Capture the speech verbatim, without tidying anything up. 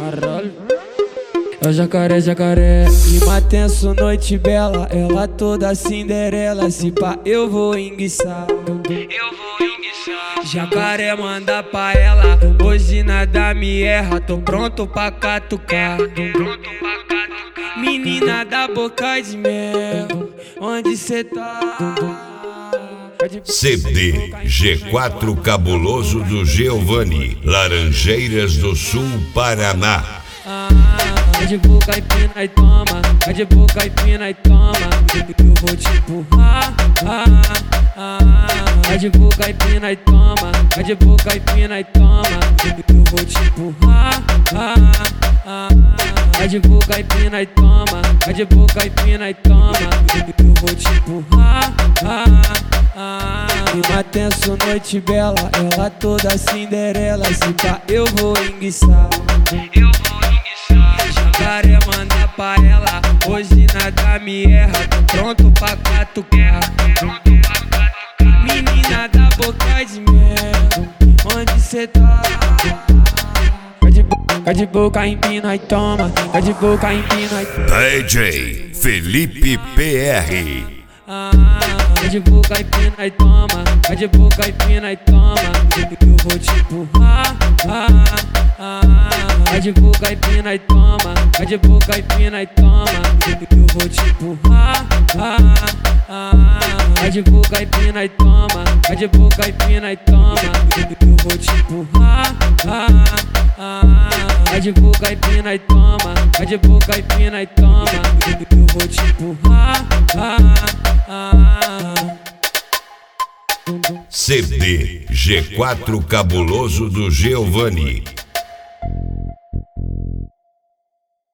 Caralho. É o jacaré, jacaré. Clima tenso, noite bela. Ela toda Cinderela. Se pá, eu vou enguiçar. Eu vou enguiçar. Jacaré manda pra ela. Hoje nada me erra. Tô pronto pra catucar. Tô pronto pra catucar. Menina da boca de mel, onde cê tá? C D G quatro Cabuloso do Giovanni, Laranjeiras do Sul, Paraná. Vai de boca e pina e toma, vai de boca e pina e toma. Eu vou te empurrar. Vai de boca e pina e toma, vai de boca e pina e toma. Eu vou te empurrar. Vai de boca e pina e toma, vai de boca e pina e toma. Eu vou te empurrar. Clima tenso, noite bela. Ela toda Cinderela. Se pá, eu vou enguiçar. Eu vou enguiçar. Jacaré manda pra ela. Hoje nada me erra. Tô pronto pra catucar. Pronto pra catucar. Menina da boca de mel, onde cê tá? Vai de boca, empina e toma. Vai de boca, empina e toma. D J Felipe P R. Vai de boca e pina e toma, vai de boca e pina e toma. Eu vou te empurrar. Vai de boca e pina e toma, vai de boca e pina e toma. Eu vou te empurrar. Vai de boca e pina e toma, vai de boca e pina e toma. Eu vou te empurrar. Vai de boca e pina e toma, vai de boca e pina e toma. Eu vou te empurrar. C D G quatro Cabuloso do Giovanni.